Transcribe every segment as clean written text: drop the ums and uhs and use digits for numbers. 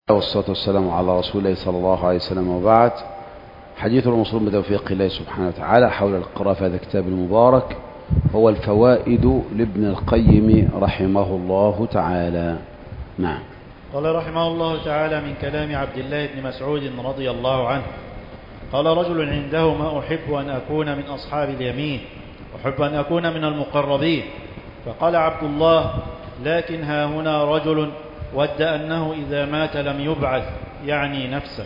والصلاة والسلام على رسول الله صلى الله عليه وسلم، وبعد. حديث الموصول بتوفيق الله سبحانه وتعالى حول القراءة في هذا الكتاب المبارك هو الفوائد لابن القيم رحمه الله تعالى. نعم. قال رحمه الله تعالى من كلام عبد الله بن مسعود رضي الله عنه قال: رجل عنده ما أحب أن أكون من أصحاب اليمين، أحب أن أكون من المقربين. فقال عبد الله: لكن ها هنا رجل ود أنه إذا مات لم يبعث، يعني نفسه.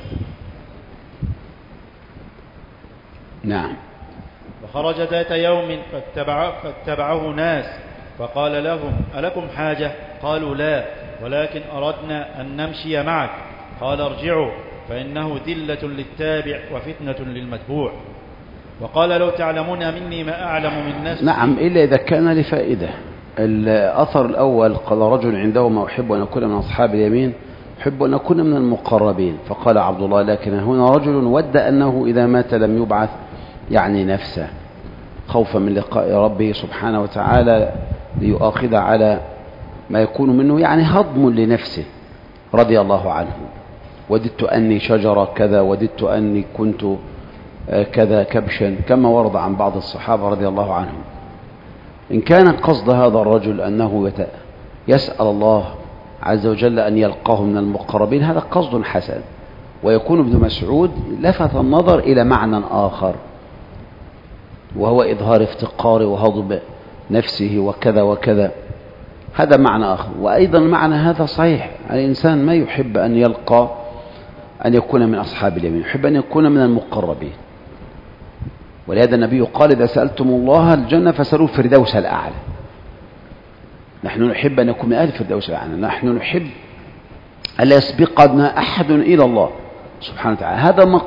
نعم. فخرج ذات يوم فاتبعه ناس فقال لهم: ألكم حاجة؟ قالوا: لا، ولكن أردنا أن نمشي معك. قال: ارجعوا، فإنه ذلة للتابع وفتنة للمتبوع. وقال: لو تعلمون مني ما أعلم من نفسي. نعم، إلا إذا كان لفائدة. الأثر الأول قال: رجل عنده ما أحب أن أكون من أصحاب اليمين، أحب أن أكون من المقربين. فقال عبد الله: لكن هنا رجل ود أنه إذا مات لم يبعث، يعني نفسه، خوفا من لقاء ربه سبحانه وتعالى ليؤاخذ على ما يكون منه، يعني هضم لنفسه رضي الله عنه. وددت أني شجرة كذا، وددت أني كنت كذا كبشا، كما ورد عن بعض الصحابة رضي الله عنهم. إن كان قصد هذا الرجل أنه يسأل الله عز وجل أن يلقاه من المقربين، هذا قصد حسن. ويكون ابن مسعود لفت النظر إلى معنى آخر، وهو إظهار افتقاره وهضم نفسه وكذا وكذا، هذا معنى آخر. وأيضا معنى هذا صحيح، الإنسان ما يحب أن يلقى أن يكون من أصحاب اليمين، يحب أن يكون من المقربين. ولهذا النبي قال: إذا سألتم الله الجنة فسألوا الفردوس الأعلى. نحن نحب أن نكون من أهل الفردوس الأعلى، نحن نحب ألا يسبقنا أحد إلى الله سبحانه وتعالى.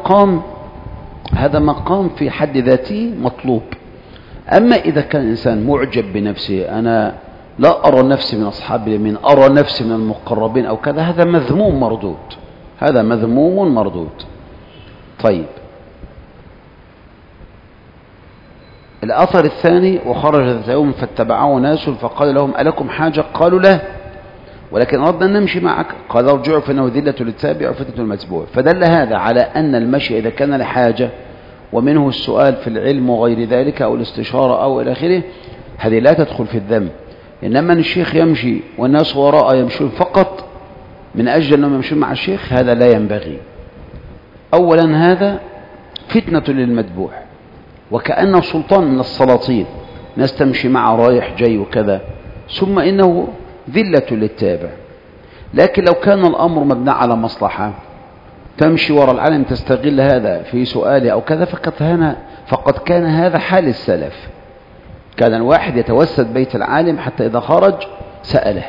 هذا مقام في حد ذاته مطلوب. أما إذا كان الإنسان معجب بنفسه، أنا لا أرى نفسي من أصحاب اليمين، أرى نفسي من المقربين أو كذا، هذا مذموم مردود، هذا مذموم مردود. طيب، الأثر الثاني: وخرج ذات يوم فاتبعه ناس فقال لهم: ألكم حاجة؟ قالوا: لا، ولكن أردنا أن نمشي معك. قال: ارجعوا، فإنه ذلة للتابع وفتنة للمتبوع. فدل هذا على أن المشي إذا كان لحاجة، ومنه السؤال في العلم وغير ذلك، أو الاستشارة أو إلى آخره، هذه لا تدخل في الذنب. إنما الشيخ يمشي والناس وراءه يمشون فقط من أجل أنهم يمشون مع الشيخ، هذا لا ينبغي. أولا هذا فتنة للمتبوع، وكأنه سلطان من السلاطين، ناس تمشي معه رايح جاي وكذا، ثم إنه ذلة للتابع. لكن لو كان الأمر مبنى على مصلحة، تمشي وراء العالم تستغل هذا في سؤاله أو كذا، فقد كان هذا حال السلف. كان الواحد يتوسد بيت العالم حتى إذا خرج سأله.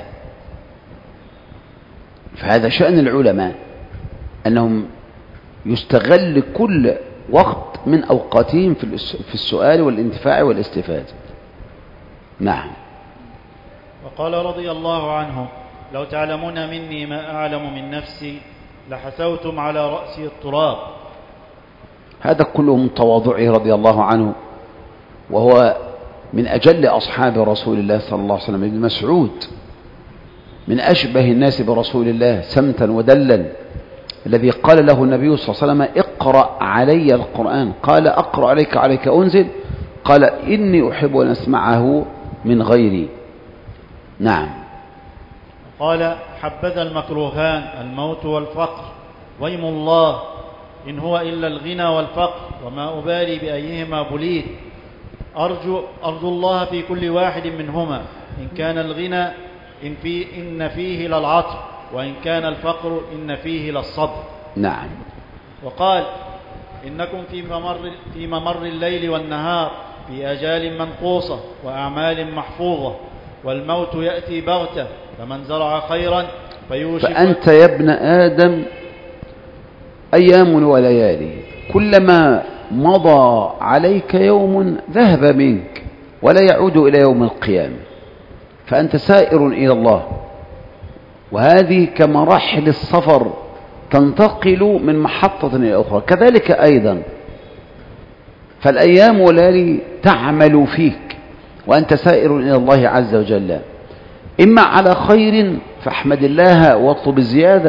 فهذا شأن العلماء، أنهم يستغل كل وقت من أوقاتهم في السؤال والانتفاع والاستفادة. نعم. وقال رضي الله عنه: لو تعلمون مني ما أعلم من نفسي لحسوتم على رأسي التراب. هذا كله من تواضعه رضي الله عنه، وهو من أجل أصحاب رسول الله صلى الله عليه وسلم. ابن مسعود من أشبه الناس برسول الله سمتا ودلا، الذي قال له النبي صلى الله عليه وسلم: اقرأ علي القرآن. قال: أقرأ عليك أنزل؟ قال: إني أحب أن أسمعه من غيري. نعم. قال: حبذا المكروهان الموت والفقر، ويم الله إن هو إلا الغنى والفقر، وما أبالي بأيهما بليت. أرجو الله في كل واحد منهما، إن كان الغنى إن فيه للعطر، وإن كان الفقر إن فيه للصبر. نعم. وقال: إنكم في ممر الليل والنهار في أجال منقوصة وأعمال محفوظة، والموت يأتي بغتة، فمن زرع خيرا فيوشك. فأنت يا ابن آدم أيام وليالي، كلما مضى عليك يوم ذهب منك ولا يعود إلى يوم القيامة، فأنت سائر إلى الله. وهذه كمراحل السفر، تنتقل من محطة إلى أخرى. كذلك أيضا فالأيام والليالي تعمل فيك وأنت سائر إلى الله عز وجل، إما على خير فاحمد الله واطلب الزيادة،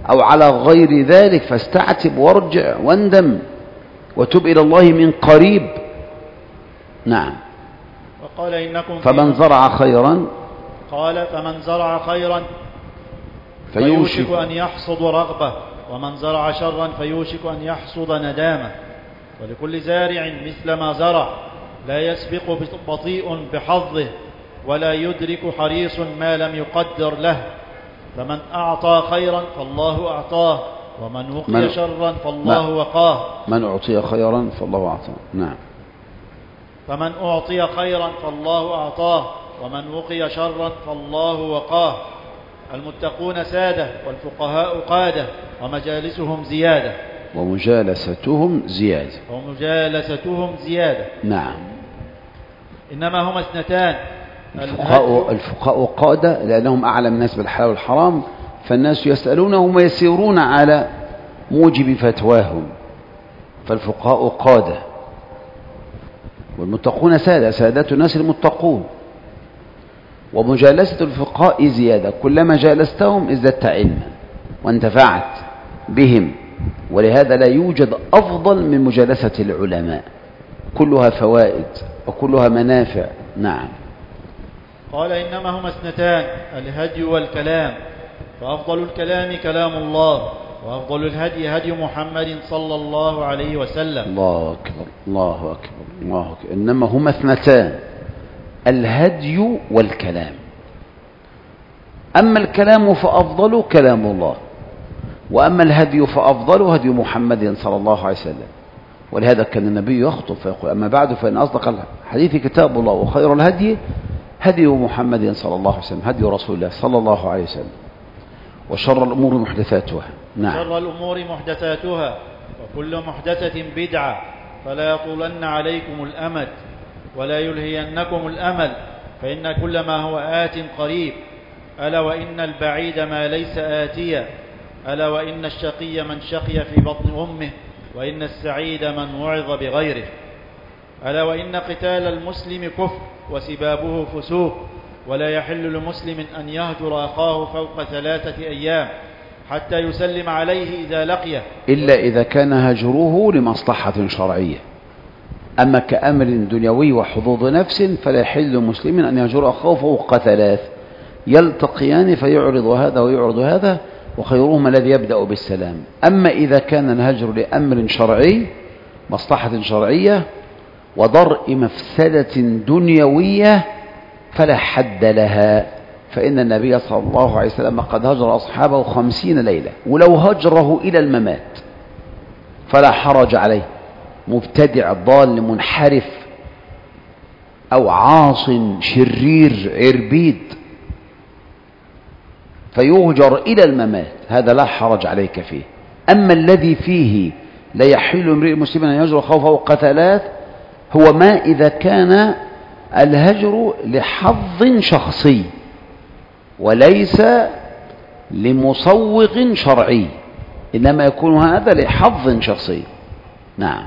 أو على غير ذلك فاستعتب وارجع واندم وتب إلى الله من قريب. نعم. وقال إنكم فمن زرع خيرا قال فمن زرع خيرا فيوشك أن يحصد رغبة، ومن زرع شرا فيوشك أن يحصد ندامة. ولكل زارع مثل ما زرع، لا يسبق بطيء بحظه، ولا يدرك حريص ما لم يقدر له. فمن أعطى خيرا فالله أعطاه، ومن وقي شرا فالله وقاه. من أعطي خيرا فالله أعطاه. نعم. فمن أعطي خيرا فالله أعطاه، ومن وقي شرا فالله وقاه. المتقون سادة، والفقهاء قادة، ومجالسهم زيادة. ومجالستهم زيادة. نعم. إنما هما اثنتان. الفقهاء قادة لأنهم أعلم الناس بالحلال والحرام، فالناس يسألونهم ويسيرون على موجب فتواهم، فالفقهاء قادة. والمتقون سادة الناس المتقون. ومجالسة الفقهاء زيادة، كلما جالستهم ازددت علما وانتفعت بهم، ولهذا لا يوجد أفضل من مجالسة العلماء، كلها فوائد وكلها منافع. نعم. قال إنما هما اثنتان، الهدي والكلام، فأفضل الكلام كلام الله، وأفضل الهدي هدي محمد صلى الله عليه وسلم. الله أكبر الله أكبر الله أكبر. إنما هما اثنتان، الهدي والكلام. أما الكلام فأفضل كلام الله، وأما الهدي فأفضل هدي محمد صلى الله عليه وسلم. ولهذا كان النبي يخطب فيقول: أما بعد فإن أصدق الحديث كتاب الله، وخير الهدي هدي محمد صلى الله عليه وسلم، هدي رسول الله صلى الله عليه وسلم، وشر الأمور محدثاتها. نعم. شر الأمور محدثاتها، وكل محدثة بدعة، فلا يطولن عليكم الأمد، ولا يلهينكم الأمل، فإن كل ما هو آت قريب. ألا وإن البعيد ما ليس آتيا، ألا وإن الشقي من شقي في بطن أمه، وإن السعيد من وعظ بغيره. ألا وإن قتال المسلم كفر، وسبابه فسوق، ولا يحل لمسلم أن يهجر أخاه فوق 3 أيام حتى يسلم عليه إذا لقيه، إلا إذا كان هجره لمصلحة شرعية. أما كأمر دنيوي وحظوظ نفس فلا يحل مسلم أن يهجر أخاه فوق 3، يلتقيان فيعرض هذا ويعرض هذا، وخيرهما الذي يبدأ بالسلام. أما إذا كان الهجر لأمر شرعي، مصلحة شرعية ودرء مفسدة دنيوية، فلا حد لها، فإن النبي صلى الله عليه وسلم قد هجر أصحابه 50 ليلة، ولو هجره إلى الممات فلا حرج عليه. مبتدع ضال منحرف أو عاص شرير عربيد فيهجر إلى الممات، هذا لا حرج عليك فيه. أما الذي فيه لا يحل امرئ مسلم أن يهجر أخاه فوق 3 هو ما إذا كان الهجر لحظ شخصي وليس لمصوغ شرعي، إنما يكون هذا لحظ شخصي. نعم.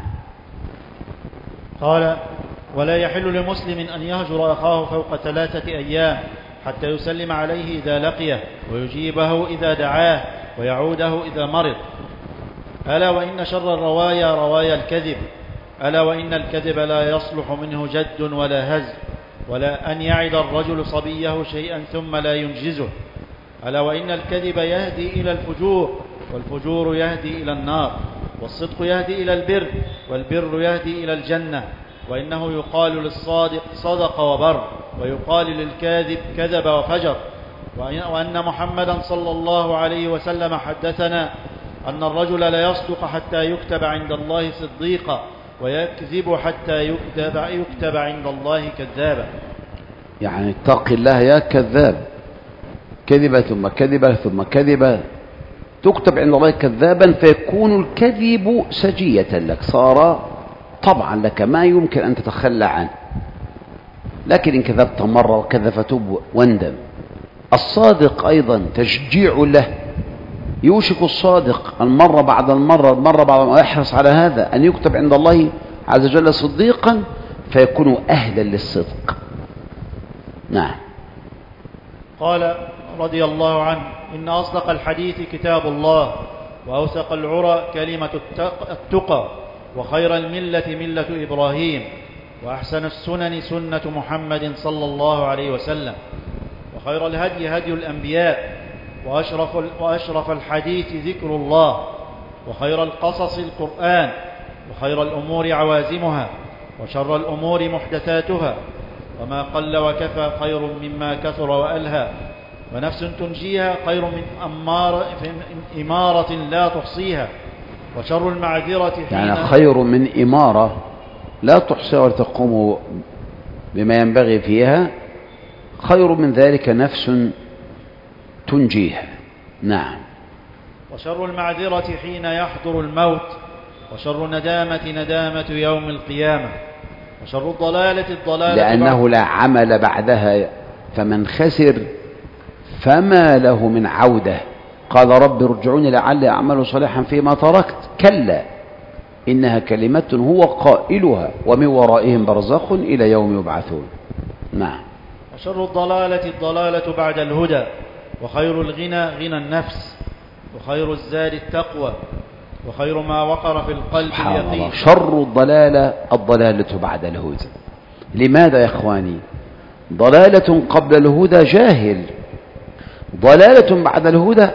قال: ولا يحل لمسلم أن يهجر أخاه فوق 3 أيام حتى يسلم عليه إذا لقيه، ويجيبه إذا دعاه، ويعوده إذا مرض. ألا وإن شر الروايا روايا الكذب، ألا وإن الكذب لا يصلح منه جد ولا هز، ولا أن يعد الرجل صبيه شيئا ثم لا ينجزه. ألا وإن الكذب يهدي إلى الفجور، والفجور يهدي إلى النار، والصدق يهدي إلى البر، والبر يهدي إلى الجنة. وإنه يقال للصادق صدق وبر، ويقال للكاذب كذب وفجر. وأن محمدا صلى الله عليه وسلم حدثنا أن الرجل لا يصدق حتى يكتب عند الله صديقا، ويكذب حتى يكتب عند الله كذابا. يعني اتق الله يا كذاب، كذبة ثم كذبة ثم كذبة، تكتب عند الله كذابا، فيكون الكذب سجية لك، صار طبعا لك ما يمكن أن تتخلى عنه. لكن إن كذبت مرة وكذا فتب واندم. الصادق أيضا تشجيع له، يوشك الصادق المرة بعد المرة بعد ما يحرص على هذا أن يكتب عند الله عز وجل صديقا، فيكون أهلا للصدق. نعم. قال: رضي الله عنه: إن أصدق الحديث كتاب الله، وأوثق العرى كلمة التقى، وخير الملة ملة إبراهيم، وأحسن السنن سنة محمد صلى الله عليه وسلم، وخير الهدي هدي الأنبياء، وأشرف الحديث ذكر الله، وخير القصص القرآن، وخير الأمور عوازمها، وشر الأمور محدثاتها، وما قل وكفى خير مما كثر وألهى، ونفس تنجيها خير من إمارة لا تحصيها، وشر المعذرة يعني خير من إمارة لا تحصيها وتقوم بما ينبغي فيها، خير من ذلك نفس تنجيها. نعم. وشر المعذرة حين يحضر الموت، وشر ندامة يوم القيامة، وشر الضلالة لأنه لا عمل بعدها، فمن خسر فما له من عودة. قال رب ارجعوني لعلي أعمل صالحا فيما تركت، كلا إنها كلمة هو قائلها ومن ورائهم برزخ إلى يوم يبعثون. نعم. وشر الضلالة بعد الهدى، وخير الغنى غنى النفس، وخير الزاد التقوى، وخير ما وقر في القلب اليقين. شر الضلالة بعد الهدى. لماذا يا إخواني؟ ضلالة قبل الهدى جاهل، ضلالة بعد الهدى،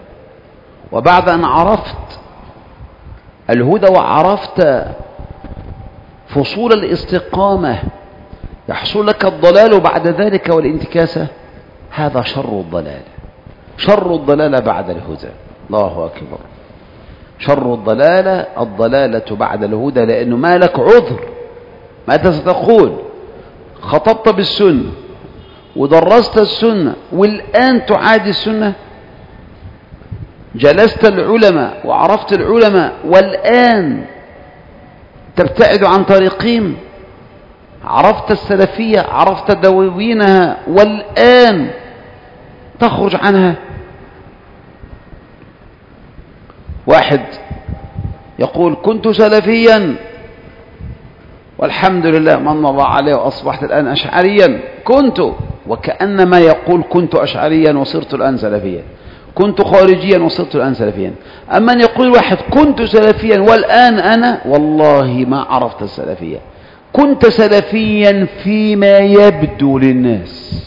وبعد أن عرفت الهدى وعرفت فصول الاستقامة يحصل لك الضلال بعد ذلك والانتكاسة. هذا شر الضلال، شر الضلال بعد الهدى. الله أكبر. شر الضلالة بعد الهدى، لأنه ما لك عذر. ماذا ستقول؟ خطبت بالسنة ودرست السنة والآن تعادي السنة، جلست العلماء وعرفت العلماء والآن تبتعد عن طريقهم، عرفت السلفية، عرفت دواوينها والآن تخرج عنها. واحد يقول كنت سلفيا والحمد لله من الله عليه وأصبحت الآن أشعريا، وكأنما يقول كنت أشعريا وصرت الآن سلفيا، كنت خارجيا وصرت الآن سلفيا. أما أن يقول واحد كنت سلفيا والآن أنا والله ما عرفت السلفية. كنت سلفيا فيما يبدو للناس،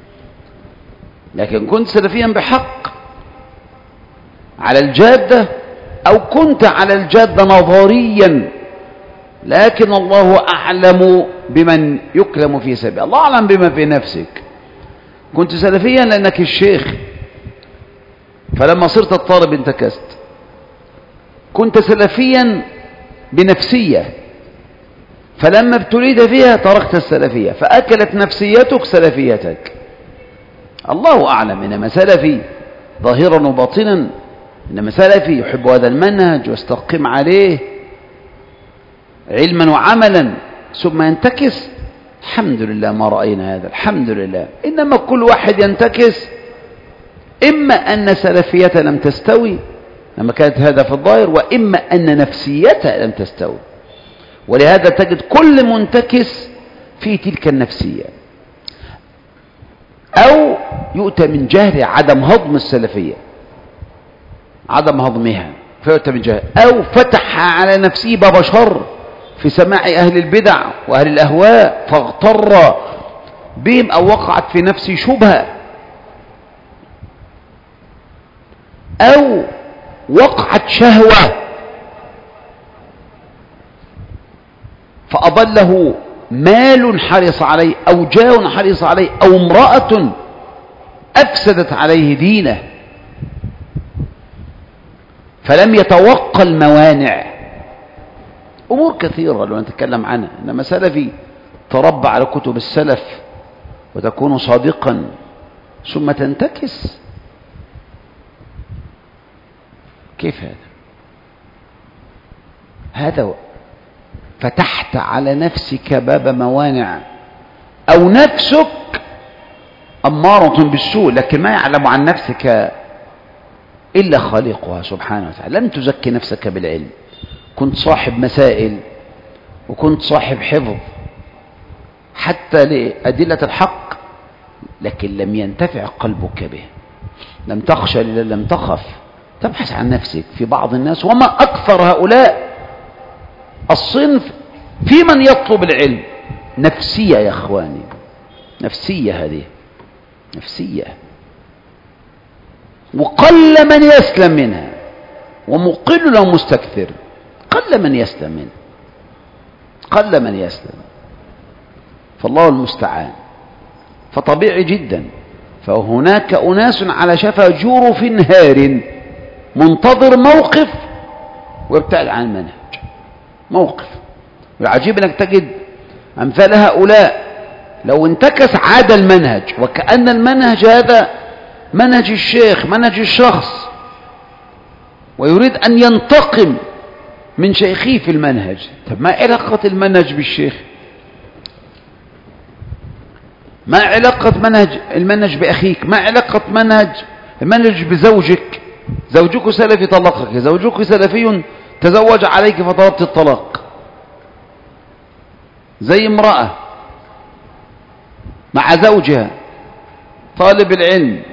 لكن كنت سلفيا بحق على الجادة، أو كنت على الجادة نظريا، لكن الله أعلم بمن يكلم في سبيل الله، أعلم بما في نفسك. كنت سلفيا لأنك الشيخ، فلما صرت الطالب انتكست. كنت سلفيا بنفسية، فلما ابتليت فيها تركت السلفية، فأكلت نفسيتك سلفيتك. الله أعلم. إنما سلفي ظاهرا وباطنا، إنما سلفي يحب هذا المنهج واستقيم عليه علما وعملا، ثم ينتكس. الحمد لله ما رأينا هذا، الحمد لله. إنما كل واحد ينتكس، إما أن سلفيته لم تستوي لما كانت هذا في الظاهر، وإما أن نفسيته لم تستوي. ولهذا تجد كل منتكس في تلك النفسية، أو يؤتى من جهل عدم هضم السلفية، عدم هضمها فيؤتى من جهل، أو فتح على نفسه باب شر في سماع أهل البدع وأهل الأهواء فاغتر بهم، أو وقعت في نفسه شبهة، أو وقعت شهوة فأضله مال حرص عليه، أو جاه حرص عليه، أو امرأة أفسدت عليه دينه فلم يتوقى الموانع. أمور كثيرة لو نتكلم عنها. إنما سلفي تربى على كتب السلف وتكون صادقا ثم تنتكس، كيف هذا فتحت على نفسك باب موانع، أو نفسك أمارة بالسوء، لكن ما يعلم عن نفسك إلا خالقها سبحانه وتعالى. لم تزكي نفسك بالعلم، كنت صاحب مسائل وكنت صاحب حفظ حتى لأدلة الحق، لكن لم ينتفع قلبك به. لم تخشى لم تخف. تبحث عن نفسك. في بعض الناس، وما أكثر هؤلاء الصنف في من يطلب العلم، نفسية يا إخواني، نفسية، هذه نفسية، وقل من يسلم منها، ومقل ومستكثر، قل من يسلم منها، قل من يسلم، فالله المستعان. فطبيعي جدا، فهناك أناس على شفا جرف هار منتظر موقف ويبتعد عن المنهج، موقف. والعجيب انك تجد امثال هؤلاء لو انتكس عاد المنهج، وكأن المنهج هذا منهج الشيخ، منهج الشخص، ويريد ان ينتقم من شيخه في المنهج. طب ما علاقة المنهج بالشيخ؟ ما علاقة المنهج بأخيك؟ ما علاقة المنهج بزوجك؟ زوجك سلفي طلقك، زوجك سلفي تزوج عليك فطلبت الطلاق. زي امرأة مع زوجها طالب العلم،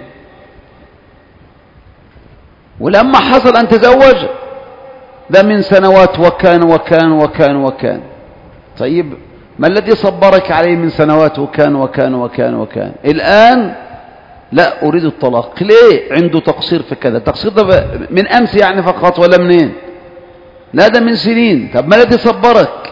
ولما حصل أن تزوج ده من سنوات وكان وكان وكان وكان. طيب ما الذي صبرك عليه من سنوات وكان وكان وكان وكان؟ الآن لا أريد الطلاق. ليه؟ عنده تقصير في كذا. التقصير ده من أمس يعني فقط ولا منين؟ لا ده من سنين. طب ما الذي صبرك؟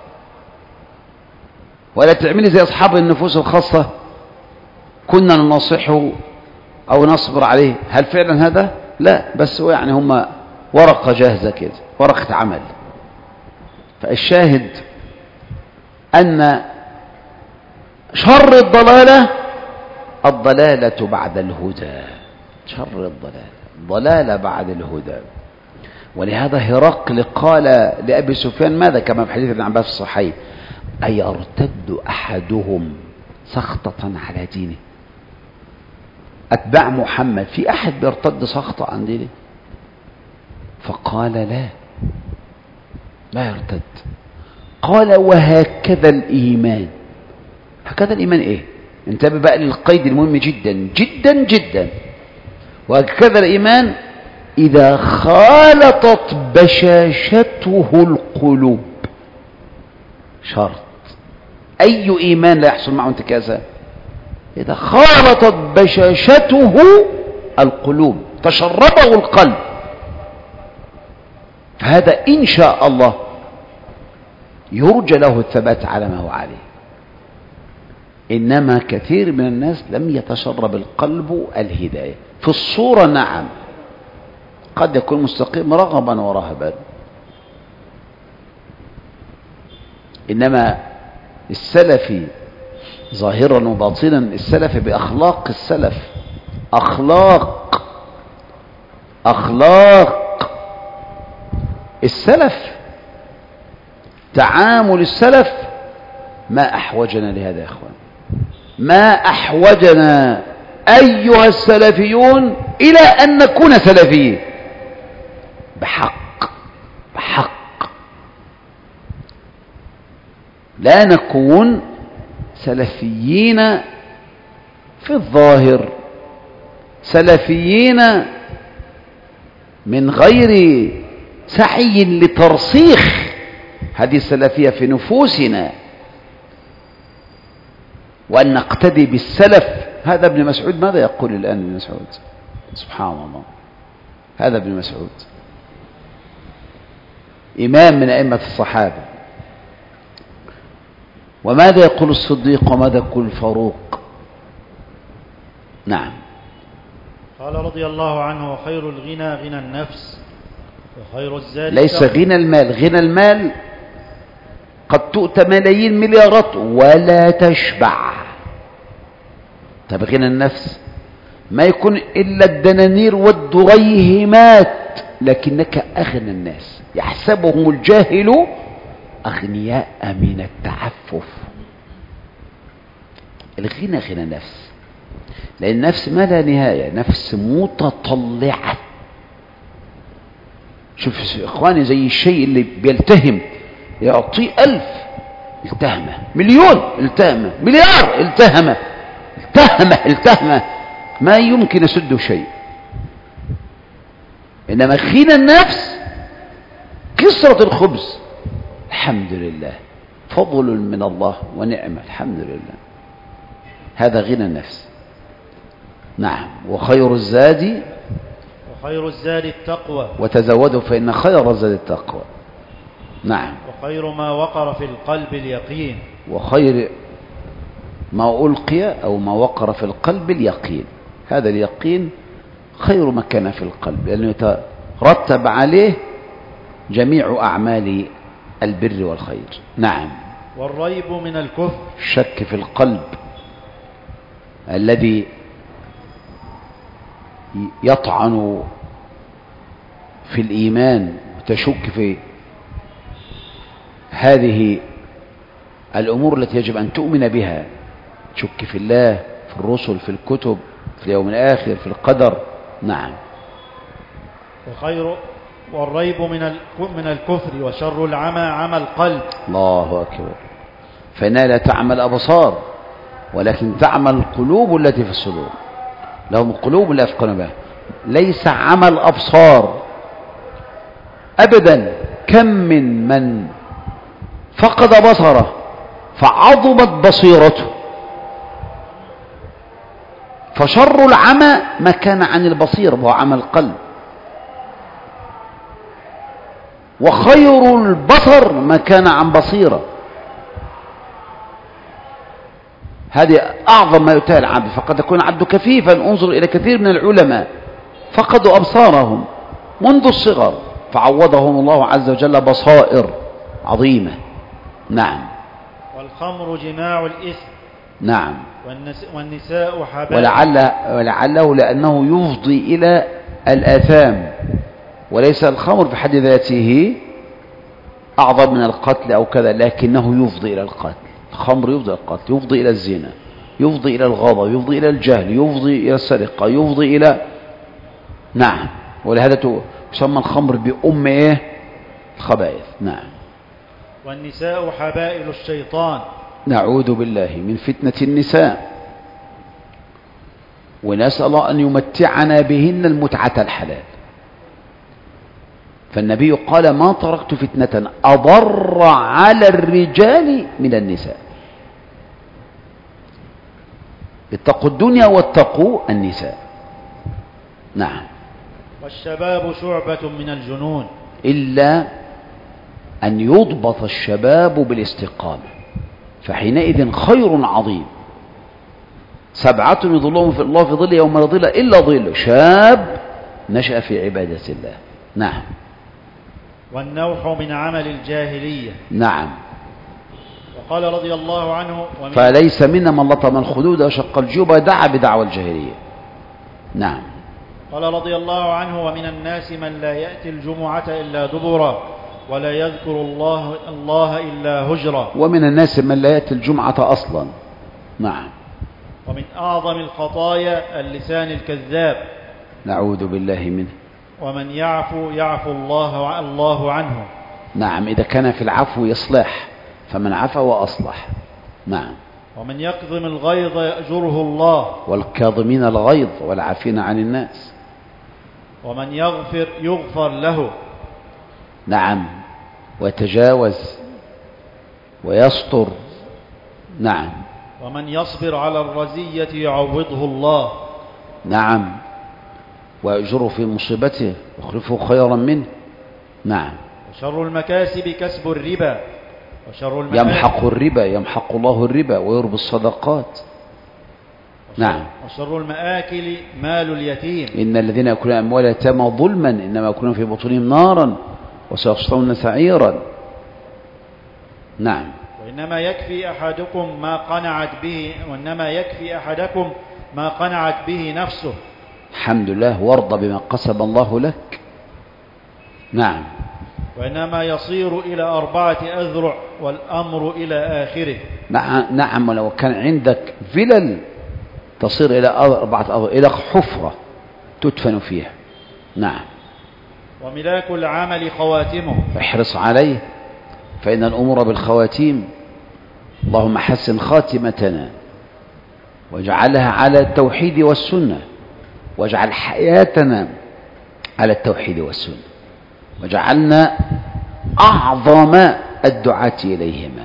ولا تعملي زي أصحاب النفوس الخاصة، كنا ننصحه أو نصبر عليه. هل فعلا هذا؟ لا، بس هو يعني هم ورقة جاهزة كده، ورقة عمل. فالشاهد أن شر الضلالة بعد الهدى، شر الضلالة بعد الهدى. ولهذا هرقل قال لأبي سفيان ماذا؟ كما في حديث ابن عباس الصحيح: أيرتد أحدهم سخطة على دينه؟ أتباع محمد في أحد بيرتد سخطة عن دينه؟ فقال لا يرتد. قال وهكذا الإيمان. هكذا الإيمان إيه؟ انتبه بقى للقيد المهم جدا جدا جدا. وهكذا الإيمان إذا خالطت بشاشته القلوب. شرط. أي إيمان لا يحصل معه انتكاسة؟ إذا خالطت بشاشته القلوب، تشربه القلب، فهذا إن شاء الله يرجى له الثبات على ما هو عليه. إنما كثير من الناس لم يتشرب القلب الهداية. في الصورة نعم قد يكون مستقيم رغبا ورهبا، إنما السلفي ظاهرا وباطنا، السلفي بأخلاق السلف، أخلاق السلف، تعامل السلف. ما أحوجنا لهذا يا أخوان، ما أحوجنا أيها السلفيون إلى أن نكون سلفيين بحق. لا نكون سلفيين في الظاهر، سلفيين من غير سعي لترسيخ هذه السلفية في نفوسنا، وأن نقتدي بالسلف. هذا ابن مسعود ماذا يقول الآن ابن مسعود؟ سبحان الله، هذا ابن مسعود إمام من أئمة الصحابة. وماذا يقول الصديق وماذا يقول الفاروق؟ نعم. قال رضي الله عنه: وخير الغنى غنى النفس، وخير الزاد ليس غنى المال. غنى المال قد تؤتى ملايين مليارات ولا تشبع. طب غنى النفس ما يكون إلا الدنانير والدريهمات، لكنك أغنى الناس، يحسبهم الجاهل أغنياء من التعفف. الغنى غنى نفس، لأن النفس ما لا نهاية، نفس متطلعة. شوف إخواني، زي الشيء اللي بيلتهم، يعطيه 1000 التهمة، مليون التهمة، مليار التهمة، ما يمكن يسده شيء. إنما غنى النفس كسرة الخبز، الحمد لله، فضل من الله ونعمة، الحمد لله، هذا غنى النفس. نعم. وخير الزاد التقوى، وتزودوا فإن خير الزاد التقوى. نعم. وخير ما وقر في القلب اليقين، وخير ما ألقي أو ما وقر في القلب اليقين، هذا اليقين خير ما كان في القلب، لأنه يترتب عليه جميع أعمال البر والخير. نعم. والريب من الكفر، الشك في القلب الذي يطعن في الإيمان وتشك في هذه الأمور التي يجب أن تؤمن بها، تشك في الله، في الرسل، في الكتب، في اليوم الآخر، في القدر. نعم. والريب من الكفر، وشر العمى عمى القلب. الله أكبر. فإنها لا تعمى الأبصار ولكن تعمى القلوب التي في الصدور، لهم قلوب لا يفقهون بها. ليس عمى الأبصار أبدا. كم من فقد بصره فعظمت بصيرته. فشر العمى ما كان عن البصير وهو عمى القلب، وخير البصر ما كان عن بصيرة. هذه أعظم ما يتهى العبد. فقد يكون عبد كفيفا. انظر إلى كثير من العلماء فقدوا أبصارهم منذ الصغر فعوضهم الله عز وجل بصائر عظيمة. نعم. والخمر جماع الإثم. نعم. والنساء حبائل. ولعله لأنه يفضي إلى الآثام، وليس الخمر في حد ذاته أعظم من القتل أو كذا، لكنه يفضي إلى القتل. الخمر يفضي إلى القتل، يفضي إلى الزنا، يفضي إلى الغضب، يفضي إلى الجهل، يفضي إلى السرقة، يفضي إلى. نعم. ولهذا يسمى الخمر بأم إيه؟ الخبائث. نعم. والنساء حبائل الشيطان. نعوذ بالله من فتنة النساء، ونسأل الله أن يمتعنا بهن المتعة الحلال. فالنبي قال: ما تركت فتنة أضر على الرجال من النساء. اتقوا الدنيا واتقوا النساء. نعم. والشباب شعبة من الجنون، إلا أن يضبط الشباب بالاستقامة، فحينئذ خير عظيم. 7 يظلهم في الله في ظل يوم لا ظل إلا ظل، شاب نشأ في عبادة الله. نعم. والنوح من عمل الجاهلية. نعم. وقال رضي الله عنه: فليس منا من لطم الخدود وشق الجيوب ودعا بدعوى الجاهلية. نعم. قال رضي الله عنه: ومن الناس من لا يأتي الجمعة إلا دبرا ولا يذكر الله إلا هجرا. ومن الناس من لا يأتي الجمعة أصلا. نعم. ومن أعظم الخطايا اللسان الكذاب. نعوذ بالله منه. ومن يعفو الله عنه. نعم. إذا كان في العفو يصلح، فمن عفا وأصلح. نعم. ومن يكظم الغيظ يأجره الله. والكاظمين الغيظ والعافين عن الناس. ومن يغفر له. نعم. ويتجاوز ويستر. نعم. ومن يصبر على الرزية يعوضه الله. نعم. ويأجره في مصيبته ويخلفه خيرا منه. نعم. وشر المكاسب كسب الربا. يمحق الربا، يمحق الله الربا ويربي الصدقات. نعم. وشر المآكل مال اليتيم. إن الذين يأكلون أموال اليتامى ظلما إنما يأكلون في بطونهم نارا وسيصلون سعيرا. نعم. وإنما يكفي أحدكم ما قنعت به نفسه. الحمد لله. وارضى بما قسم الله لك. نعم. وإنما يصير إلى 4 أذرع والأمر إلى آخره. نعم. ولو كان عندك فلل تصير إلى 4 أذرع، إلى حفرة تدفن فيها. نعم. وملاك العمل خواتمه. احرص عليه فإن الأمور بالخواتيم. اللهم حسن خاتمتنا واجعلها على التوحيد والسنة، واجعل حياتنا على التوحيد والسنة، وجعلنا أعظم الدعاة إليهما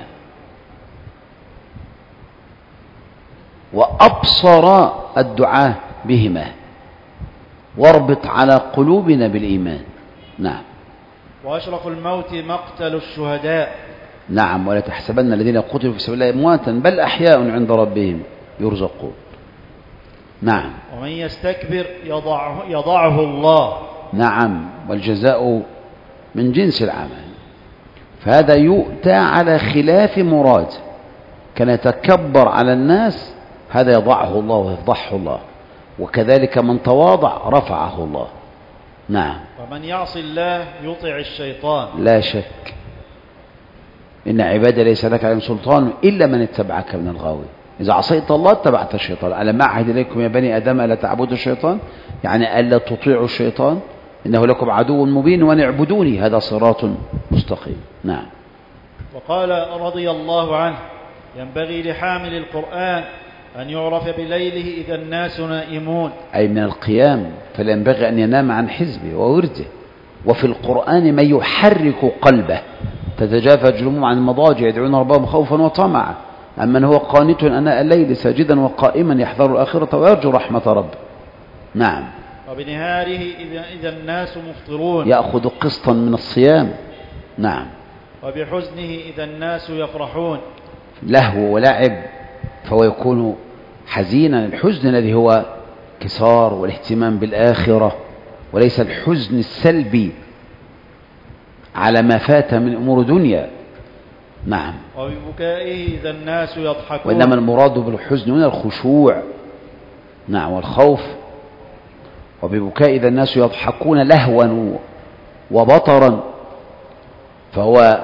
وأبصر الدعاة بهما، واربط على قلوبنا بالإيمان. نعم. وأشرف الموت مقتل الشهداء. نعم. ولا تحسبن الذين قتلوا في سبيل الله أمواتا بل أحياء عند ربهم يرزقون. نعم. ومن يستكبر يضعه الله. نعم. والجزاء من جنس العمل، فهذا يؤتى على خلاف مراد. كان يتكبر على الناس، هذا يضعه الله ويفضحه الله، وكذلك من تواضع رفعه الله. نعم. ومن يعصي الله يطع الشيطان. لا شك إن عبادي ليس لك عليهم سلطان إلا من اتبعك من الغاوين. إذا عصيت الله اتبعت الشيطان. ألم أعهد إليكم يا بني آدم ألا تعبدوا الشيطان، يعني ألا تطيعوا الشيطان، إنه لكم عدو مبين وأن اعبدوني هذا صراط مستقيم. نعم. وقال رضي الله عنه: ينبغي لحامل القرآن أن يعرف بليله إذا الناس نائمون، أي من القيام، فلا ينبغي أن ينام عن حزبه وورده. وفي القرآن من يحرك قلبه، تتجافى جنوبهم عن المضاجع يدعون ربهم خوفا وطمعا، أمن هو قانت أناء الليل ساجدا وقائما يحذر الآخرة ويرجو رحمة ربه. نعم. وبنهاره إذا الناس مفطرون، يأخذ قسطا من الصيام. نعم. وبحزنه إذا الناس يفرحون، لهو ولعب فهو يكون حزينا. الحزن الذي هو كسار والاهتمام بالآخرة، وليس الحزن السلبي على ما فات من أمور دنيا. نعم. وببكائه إذا الناس يضحكون، وإنما المراد بالحزن هنا الخشوع. نعم. والخوف. وببكاء إذا الناس يضحكون لهوا وبطرا، فهو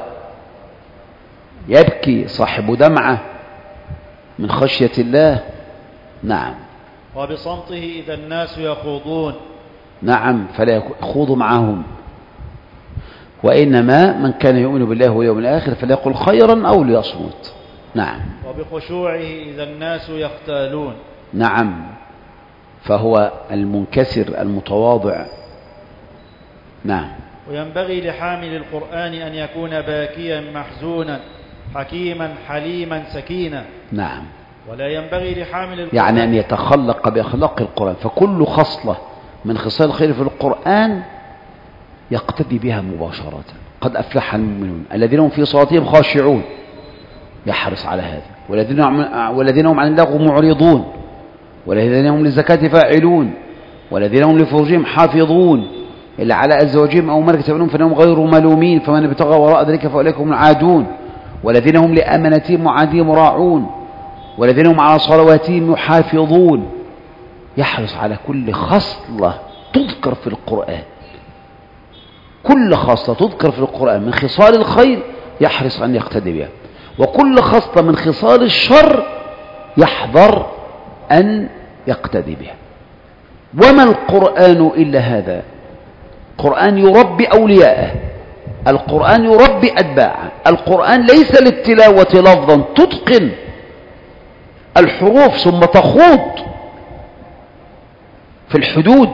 يبكي صاحب دمعة من خشية الله. نعم. وبصمته إذا الناس يخوضون. نعم. فلا يخوض معهم، وإنما من كان يؤمن بالله واليوم الآخر فليقل خيرا أو ليصمت. نعم. وبخشوعه إذا الناس يختالون. نعم. فهو المنكسر المتواضع. نعم. وينبغي لحامل القرآن أن يكون باكيا محزونا حكيما حليما سكينا. نعم. ولا ينبغي لحامل القرآن يعني أن يتخلق بأخلاق القرآن، فكل خصلة من خصال الخير في القرآن يقتدي بها مباشرة. قد أفلح المؤمنون الذين هم في صلاتهم خاشعون، يحرص على هذا. والذين هم عن اللغو معرضون، والذين هم للزكاة فاعلون، والذين هم لفروجهم حافظون إلا على أزواجهم أو ملكت أيمانهم فإنهم غير ملومين، فمن ابتغى وراء ذلك فأولئك هم العادون، والذين هم لأمانتهم وعهدهم راعون، والذين هم على صلواتهم يحافظون. يحرص على كل خصلة تذكر في القرآن، كل خصلة تذكر في القرآن من خصال الخير يحرص أن يقتدي بها، وكل خصلة من خصال الشر يحذر أن يقتدي بها. وما القرآن إلا هذا؟ القرآن يربي أولياءه، القرآن يربي أتباعه. القرآن ليس للتلاوة لفظا تتقن الحروف ثم تخوض في الحدود،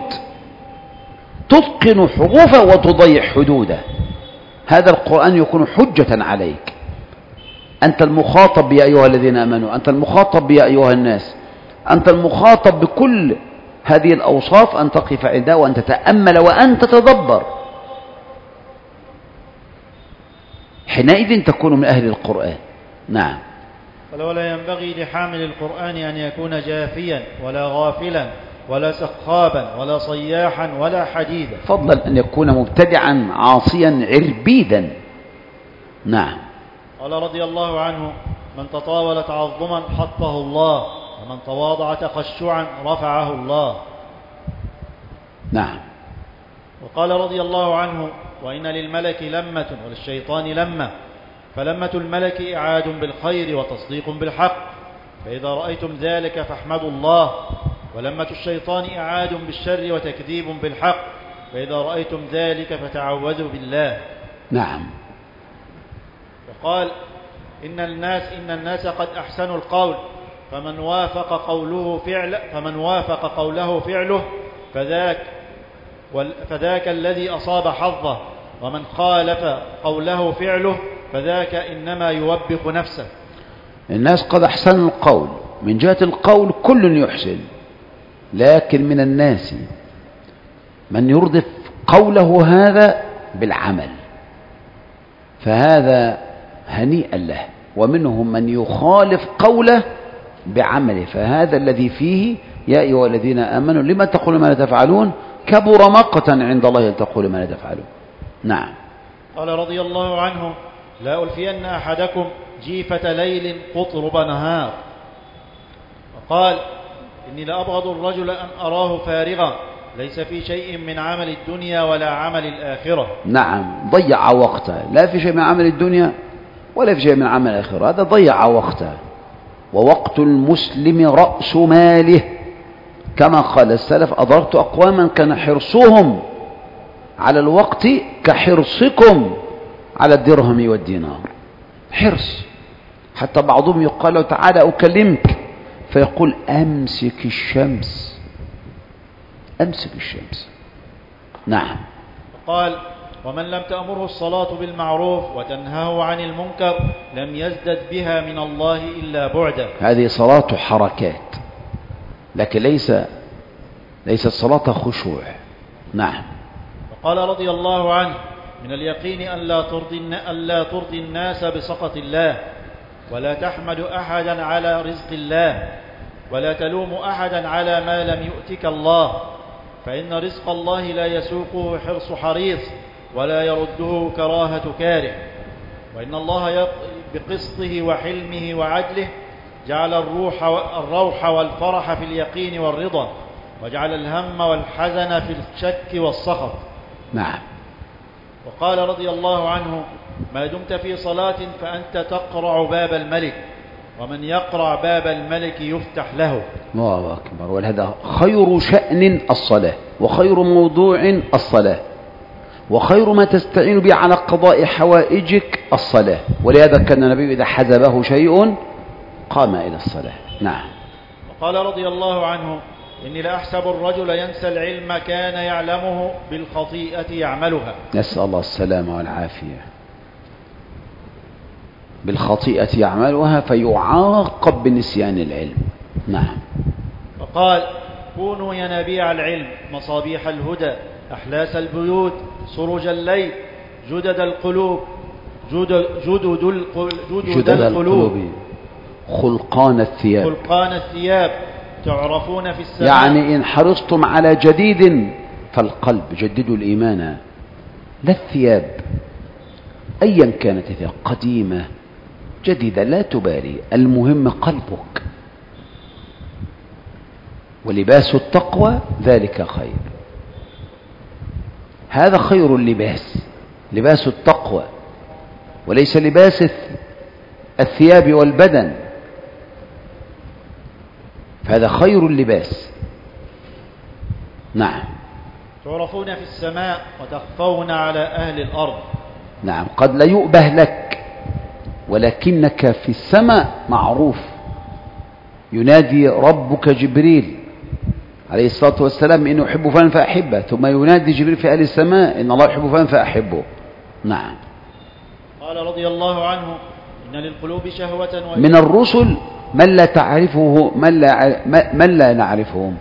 تتقن حروفه وتضيع حدوده. هذا القرآن يكون حجة عليك. أنت المخاطب يا أيها الذين آمنوا، أنت المخاطب يا أيها الناس، أنت المخاطب بكل هذه الأوصاف، أن تقف عندها وأن تتأمل وأن تتدبر. حينئذ تكون من أهل القرآن. نعم. ولا ينبغي لحامل القرآن أن يكون جافيا ولا غافلا ولا سخابا ولا صياحا ولا حديدا، فضلا أن يكون مبتدعا عاصيا عربيدا. نعم. قال رضي الله عنه: من تطاول تعظما حطه الله، ومن تواضع تخشعا رفعه الله. نعم. وقال رضي الله عنه: وإن للملك لمة وللشيطان لمة، فلمة الملك إعاد بالخير وتصديق بالحق، فإذا رأيتم ذلك فاحمدوا الله، ولمة الشيطان إعاد بالشر وتكذيب بالحق، فإذا رأيتم ذلك فتعوذوا بالله. نعم. وقال: إن الناس قد أحسنوا القول، فمن وافق قوله فعله فذاك فذاك الذي أصاب حظه، ومن خالف قوله فعله فذاك إنما يوبخ نفسه. الناس قد أحسنوا القول، من جهة القول كل يحسن، لكن من الناس من يردف قوله هذا بالعمل، فهذا هنيئا له، ومنهم من يخالف قوله بعمله، فهذا الذي فيه يا أيها الذين آمنوا لما تقولون ما لا تفعلون كبر مقتا عند الله أن تقولوا ما لا تفعلون. نعم. قال رضي الله عنه: لا ألفين أحدكم جيفة ليل قطرب نهار. وقال: إني لأبغض الرجل أن أراه فارغا ليس في شيء من عمل الدنيا ولا عمل الآخرة. نعم، ضيع وقته، لا في شيء من عمل الدنيا ولا في شيء من عمل الآخرة، هذا ضيع وقته. ووقت المسلم رأس ماله، كما قال السلف: أضرت أقواما كان حرصهم على الوقت كحرصكم على الدرهم والدينار. حرص، حتى بعضهم يقال له: تعالى أكلمك، فيقول: أمسك الشمس، أمسك الشمس. نعم. قال: ومن لم تأمره الصلاة بالمعروف وتنهاه عن المنكر لم يزدد بها من الله إلا بعدا. هذه صلاة حركات، لكن ليست صلاة خشوع. نعم. وقال رضي الله عنه: من اليقين ألا ترضي الناس بسخط الله، ولا تحمد أحدا على رزق الله، ولا تلوم أحدا على ما لم يؤتك الله، فإن رزق الله لا يسوقه حرص حريص ولا يرده كراهة كاره، وإن الله بقسطه وحلمه وعدله جعل الروح والفرح في اليقين والرضا، وجعل الهم والحزن في الشك والسخط. نعم. وقال رضي الله عنه: ما دمت في صلاة فأنت تقرع باب الملك، ومن يقرع باب الملك يفتح له. الله أكبر. ولهذا خير شأن الصلاة، وخير موضوع الصلاة، وخير ما تستعين به على قضاء حوائجك الصلاة. ولهذا كان النبي إذا حزبه شيء قام إلى الصلاة. نعم. وقال رضي الله عنه: إني لأحسب الرجل ينسى العلم كان يعلمه بالخطيئة يعملها. نسأل الله السلامة والعافية. بالخطيئة يعملها فيعاقب بنسيان العلم. نعم. وقال: كونوا ينابيع العلم، مصابيح الهدى، أحلاس البيوت، سرج الليل، جدد القلوب، جدد القلوب، خلقان الثياب، تعرفون في السماء. يعني إن حرصتم على جديد فالقلب، جددوا الإيمان، لا الثياب، أيا كانت الثياب، قديمة جديدة لا تبالي، المهم قلبك. ولباس التقوى ذلك خير، هذا خير اللباس، لباس التقوى، وليس لباس الثياب والبدن، فهذا خير اللباس. نعم. تعرفون في السماء وتخفون على أهل الأرض. نعم، قد لا يؤبه لك، ولكنك في السماء معروف. ينادي ربك جبريل عليه الصلاة والسلام: إنه أحب فلان فأحبه، ثم ينادي جبريل في أهل السماء: إن الله يحب فلان فأحبه. نعم. قال رضي الله عنه: إن للقلوب شهوة من الرسل من لا تعرفه، من لا نعرفهم،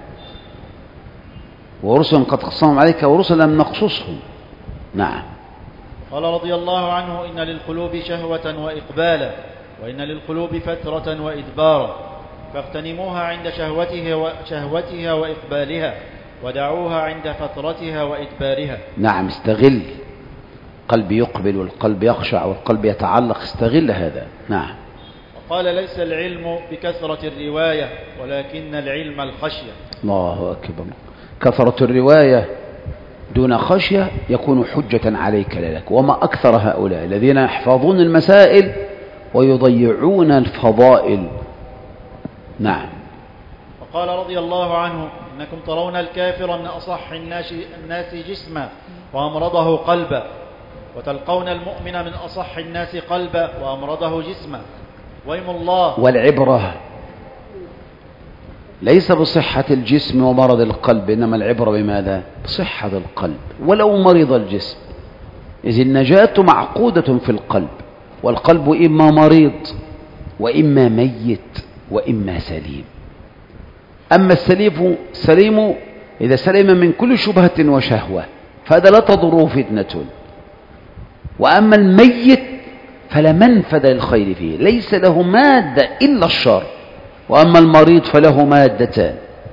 ورسل قد قصهم عليك ورسل لم نقصصهم. نعم. قال رضي الله عنه: إن للقلوب شهوة وإقبالا، وإن للقلوب فترة وإدبارا، فاغتنموها عند شهوتها وإقبالها، ودعوها عند فترتها وإدبارها. نعم، استغل، قلب يقبل والقلب يخشع والقلب يتعلق، استغل هذا. نعم. وقال: ليس العلم بكثرة الرواية، ولكن العلم الخشية. الله أكبر. كثرة الرواية دون خشية يكون حجة عليك لا لك. وما أكثر هؤلاء الذين يحفظون المسائل ويضيعون الفضائل. نعم. وقال رضي الله عنه: إنكم ترون الكافر من أصح الناس جسما وأمرضه قلبا، وتلقون المؤمن من أصح الناس قلبا وأمرضه جسما، ويم الله. والعبرة ليس بصحة الجسم ومرض القلب، إنما العبرة بماذا؟ بصحة القلب ولو مرض الجسم، إذ النجاة معقودة في القلب، والقلب إما مريض وإما ميت وإما سليم. أما سليم إذا سلم من كل شبهة وشهوة فهذا لا تضره فتنة، وأما الميت فلا منفذ للخير فيه، ليس له مادة إلا الشر. وأما المريض فله مادتان،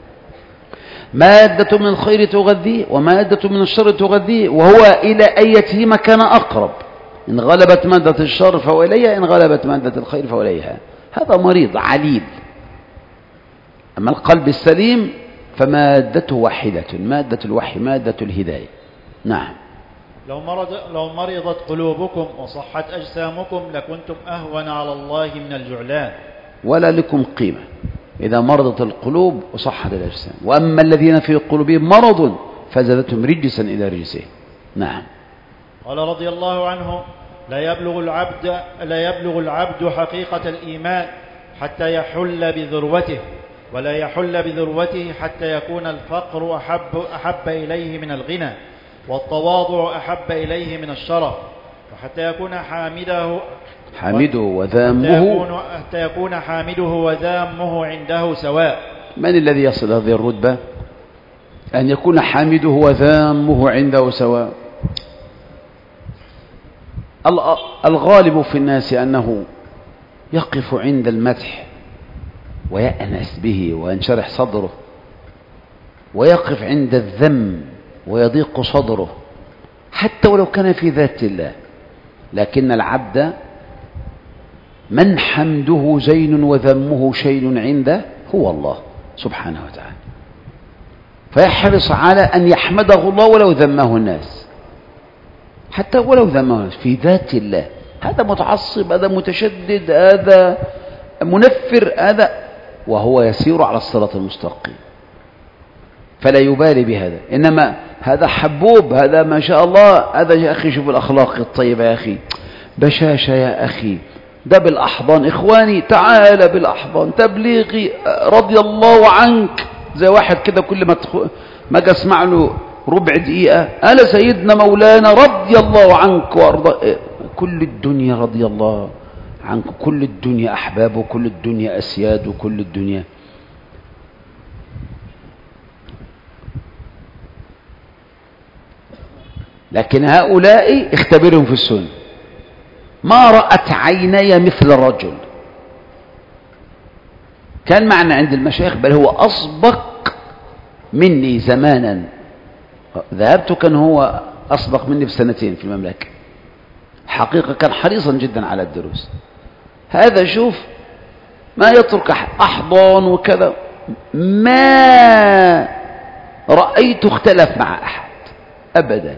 مادة من الخير تغذيه ومادة من الشر تغذيه، وهو إلى أيتهما كان أقرب، إن غلبت مادة الشر فهو إليها، إن غلبت مادة الخير فهو إليها. هذا مريض عليل. أما القلب السليم فمادته واحدة، مادة الوحي، مادة الهداية. نعم. لو مرضت قلوبكم وصحت أجسامكم لكنتم أهون على الله من الجعلان. ولا لكم قيمة إذا مرضت القلوب وصحت الأجسام. وأما الذين في قلوبهم مرض فزادتهم رجسا إلى رجسهم. نعم. قال رضي الله عنه: لا يبلغ العبد حقيقة الإيمان حتى يحل بذروته، ولا يحل بذروته حتى يكون الفقر أحب إليه من الغنى، والتواضع أحب إليه من الشرف، وحتى يكون حامده وذامه عنده سواء. من الذي يصل هذه الرتبة؟ أن يكون حامده وذامه عنده سواء. الغالب في الناس أنه يقف عند المدح ويأنس به وينشرح صدره، ويقف عند الذم ويضيق صدره حتى ولو كان في ذات الله. لكن العبد من حمده زين وذمه شين عنده هو الله سبحانه وتعالى، فيحرص على أن يحمده الله ولو ذمه الناس، حتى ولو ذمه الناس في ذات الله. هذا متعصب، هذا متشدد، هذا منفر، هذا وهو يسير على الصراط المستقيم، فلا يبالي بهذا. إنما هذا حبوب، هذا ما شاء الله، هذا يا أخي شوف الأخلاق الطيبة يا أخي، بشاشة يا أخي، ده بالأحضان، إخواني تعال بالأحضان، تبليغي رضي الله عنك، زي واحد كده كل ما أسمع له ربع دقيقة: ألا سيدنا مولانا رضي الله عنك وأرضى. كل الدنيا رضي الله عنك، كل الدنيا أحباب، وكل الدنيا أسياد، وكل الدنيا. لكن هؤلاء اختبرهم في السنة، ما رأت عيني مثل الرجل. كان معنا عند المشايخ، بل هو أسبق مني زمانا، ذهبت كان هو أسبق مني بسنتين في المملكة، حقيقة كان حريصا جدا على الدروس. هذا شوف ما يترك أحضان وكذا، ما رأيت اختلف مع أحد أبدا،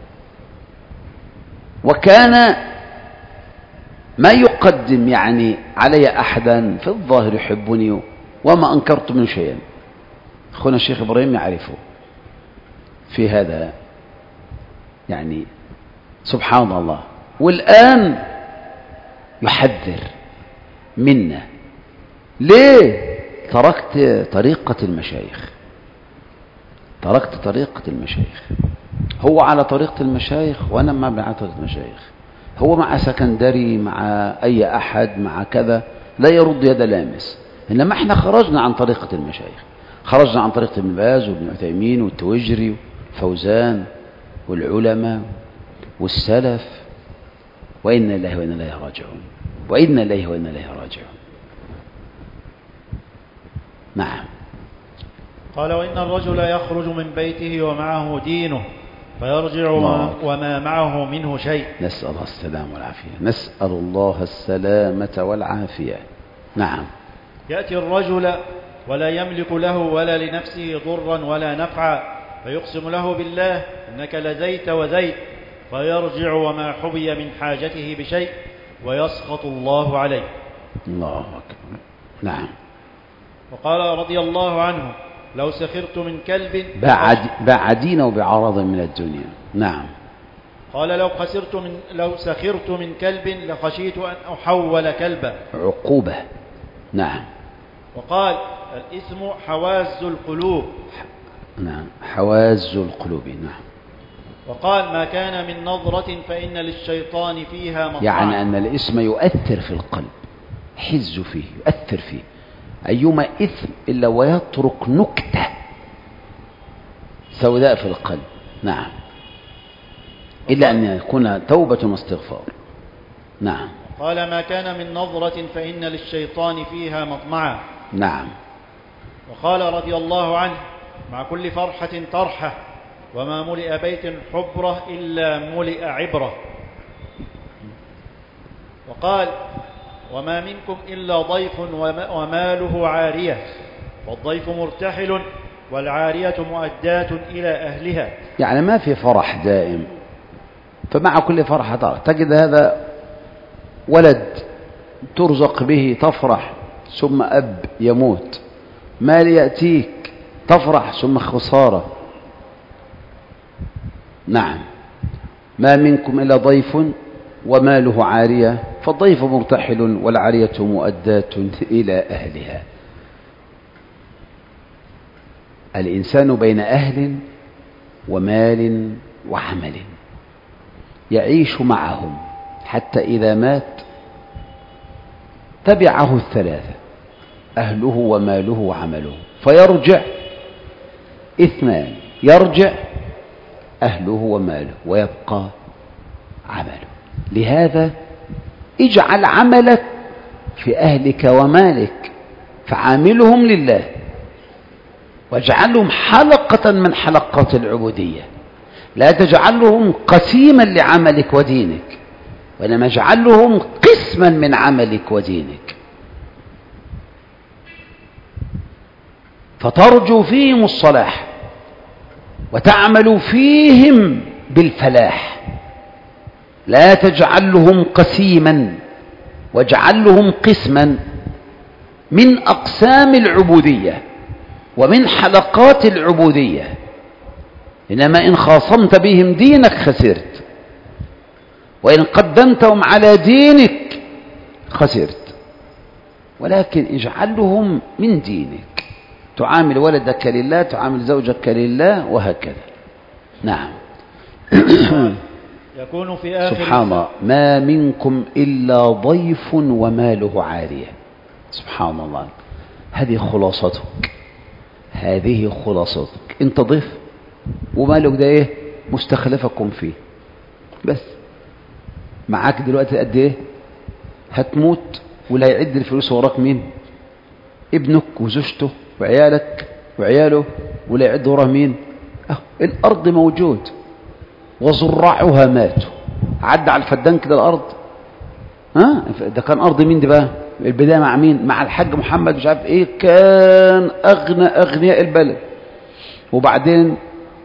وكان ما يقدم يعني علي أحدا في الظاهر يحبني وما أنكرت منه شيئا. أخونا الشيخ إبراهيم يعرفه في هذا، يعني سبحان الله. والآن يحذر منا. ليه؟ تركت طريقة المشايخ، تركت طريقة المشايخ. هو على طريقة المشايخ وأنا ما على طريقة المشايخ. هو مع سكندري، مع أي أحد، مع كذا، لا يرد يد لامس. إنما احنا خرجنا عن طريقة المشايخ، خرجنا عن طريقة ابن باز وابن عثيمين والتوجري والفوزان والعلماء والسلف، وإنا إليه وإنا إليه راجعون، وإنا إليه وإنا إليه راجعون. نعم. قال: وإن الرجل يخرج من بيته ومعه دينه فيرجع وما معه منه شيء. نسأل الله السلامة والعافية، نسأل الله السلامة والعافية. نعم. يأتي الرجل ولا يملك له ولا لنفسه ضرا ولا نفعا، فيقسم له بالله: إنك لزيت وزيت، فيرجع وما حبي من حاجته بشيء، ويسخط الله عليه. الله أكبر. نعم. وقال رضي الله عنه: لو سخرت من كلب بعدين وبعرض من الدنيا. نعم. قال: لو سخرت من كلب لخشيت أن أحول كلبا. عقوبة. نعم. وقال: الإثم حواز القلوب. نعم، حواز القلوب. نعم. وقال ما كان من نظرة فإن للشيطان فيها مطمعا. يعني أن الإثم يؤثر في القلب، حز فيه، يؤثر فيه. أيما إثم إلا ويترك نكتة سوداء في القلب. نعم، إلا أن يكون توبة واستغفار. نعم. قال ما كان من نظرة فإن للشيطان فيها مطمعا. نعم. وقال رضي الله عنه مع كل فرحة طرحة، وما ملئ بيت حبرة إلا ملئ عبرة. وقال وما منكم إلا ضيف وماله عارية، والضيف مرتحل والعارية مؤداة إلى أهلها. يعني ما في فرح دائم، فمع كل فرحة تجد هذا ولد ترزق به تفرح ثم أب يموت، مال يأتيك تفرح ثم خسارة. نعم. ما منكم إلا ضيف وماله عارية، فالضيف مرتحل والعارية مؤداة إلى أهلها. الإنسان بين أهل ومال وعمل يعيش معهم حتى إذا مات تبعه الثلاثة: أهله وماله وعمله، فيرجع اثنان: يرجع أهله وماله ويبقى عمله. لهذا اجعل عملك في أهلك ومالك، فعاملهم لله، واجعلهم حلقة من حلقات العبودية، لا تجعلهم قسيما لعملك ودينك، وإنما اجعلهم قسما من عملك ودينك، فترجو فيهم الصلاح وتعمل فيهم بالفلاح. لا تجعلهم قسيما، واجعلهم قسما من أقسام العبودية ومن حلقات العبودية. إنما إن خاصمت بهم دينك خسرت، وإن قدمتهم على دينك خسرت. ولكن اجعلهم من دينك، تعامل ولدك لله، تعامل زوجك لله، وهكذا. نعم. يكون في آخر سبحان الله. ما منكم إلا ضيف وماله عارية. سبحان الله. هذه خلاصتك، هذه خلاصتك. انت ضيف ومالك ده ايه؟ مستخلفكم فيه. بس معاك دلوقتي قد ايه؟ هتموت، ولا يعد الفلوس وراك مين؟ ابنك وزوجته وعيالك وعياله، ولا يعد وراه مين؟ الارض موجود وزراعها ماتوا. عدى على الفدان كده الارض. ده كان ارض مين دي بقى؟ البدايه مع مين؟ مع الحاج محمد مش عارف ايه، كان اغنى اغنياء البلد. وبعدين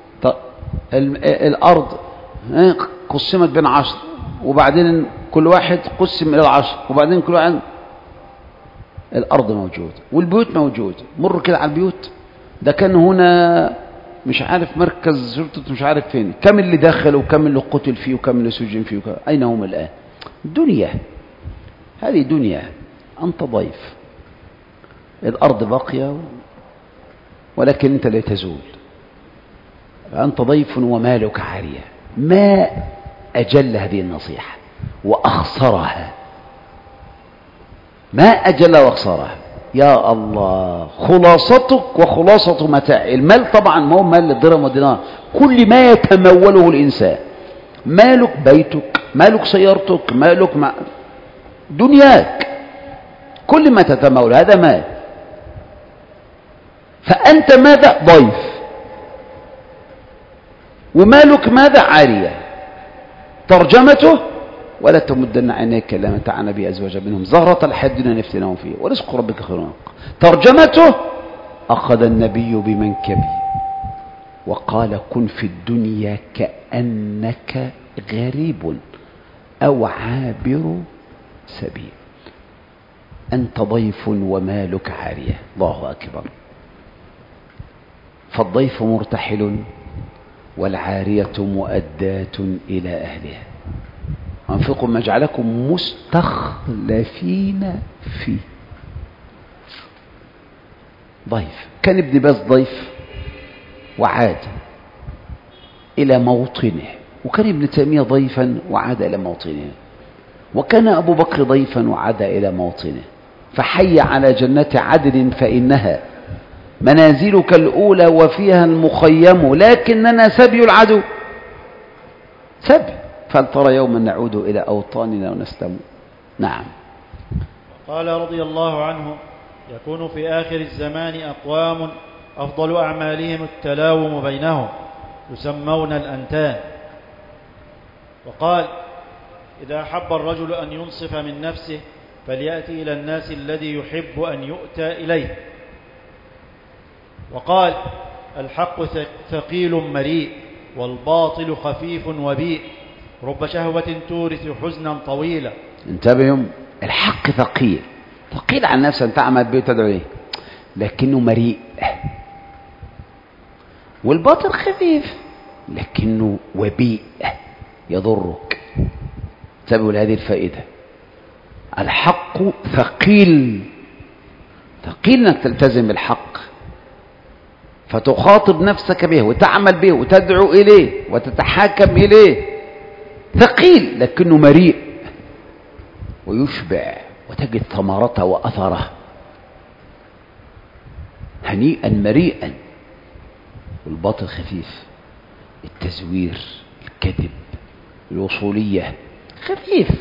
الارض قسمت بين 10، وبعدين كل واحد قسم الى 10، وبعدين كل واحد. الارض موجوده والبيوت موجوده. مر كده على البيوت. ده كان هنا مش عارف مركز شرطه مش عارف فين، كم اللي دخل وكم اللي قتل فيه وكم اللي سجن فيه وكم. اين هم الان؟ دنيا، هذه دنيا. انت ضيف، الارض باقيه ولكن انت لا تزول. أنت ضيف ومالك عارية. ما أجل هذه النصيحة وأخسرها، ما أجل وأخسرها. يا الله، خلاصتك وخلاصة متاع المال. طبعا ما هو مال للدرهم والدينار، كل ما يتموله الإنسان. مالك بيتك، مالك سيارتك، مالك دنياك، كل ما تتمول هذا مال. فأنت ماذا؟ ضيف، ومالك ماذا؟ عارية. ترجمته: ولا تمدن عينيك إلى ما متعنا به أزواجا منهم زهرة الحياة الدنيا نفتنهم فيه ورزق ربك خير وأبقى. ترجمته: أخذ النبي بمنكبي وقال: كن في الدنيا كأنك غريب أو عابر سبيل. أنت ضيف ومالك عارية. الله أكبر. فالضيف مرتحل والعارية مؤداة إلى أهلها. أنفقوا ما جعلكم مستخلفين فيه. ضيف. كان ابن باز ضيف وعاد إلى موطنه، وكان ابن تيمية ضيفا وعاد إلى موطنه، وكان أبو بكر ضيفا وعاد إلى موطنه. فحي على جنة عدن فإنها منازلك الأولى وفيها المخيم، لكننا سبي العدو. سبي، فلترى يوما نعود إلى أوطاننا ونسلم. نعم. قال رضي الله عنه: يكون في آخر الزمان أقوام أفضل أعمالهم التلاوم بينهم يسمون الأنتان. وقال: إذا أحب الرجل أن ينصف من نفسه فليأتي إلى الناس الذي يحب أن يؤتى إليه. وقال: الحق ثقيل مريء والباطل خفيف وبيء، رب شهوة تورث حزنا طويلا. انتبهوا، الحق ثقيل، ثقيل عن نفسه أن تعمل به تدعو إليه، لكنه مريء. والباطل خفيف لكنه وبيء يضرك. انتبهوا لهذه الفائدة. الحق ثقيل، ثقيل انك تلتزم بالحق فتخاطب نفسك به وتعمل به وتدعو إليه وتتحاكم إليه. ثقيل لكنه مريء ويشبع وتجد ثمرته وأثره هنيئا مريئا. والباطل خفيف، التزوير، الكذب، الوصولية، خفيف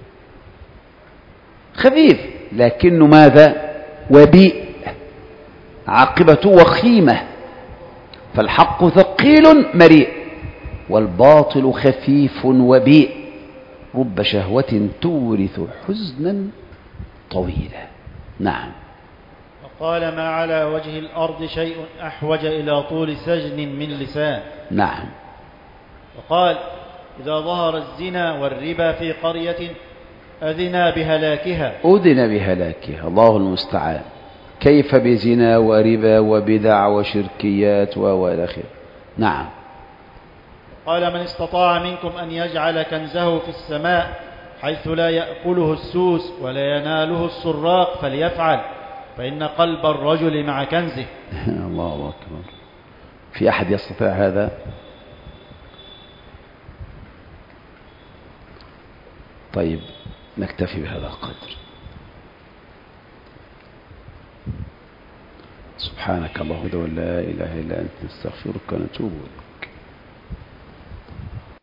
خفيف لكنه ماذا؟ وبيء، عاقبته وخيمة. فالحق ثقيل مريء والباطل خفيف وبيء، رب شهوة تورث حزنا طويلا. نعم. وقال: ما على وجه الأرض شيء أحوج إلى طول سجن من لسان. نعم. وقال: إذا ظهر الزنا والربا في قرية أذنا بهلاكها. أذن بهلاكها، الله المستعان. كيف بزنا وربا وبدع وشركيات وإلى آخره. نعم. قال: من استطاع منكم أن يجعل كنزه في السماء حيث لا يأكله السوس ولا يناله السراق فليفعل، فإن قلب الرجل مع كنزه. الله أكبر. في أحد يستطيع هذا؟ طيب نكتفي بهذا القدر. سبحانك اللهم وبحمدك لا إله إلا أنت نستغفرك ونتوب إليك.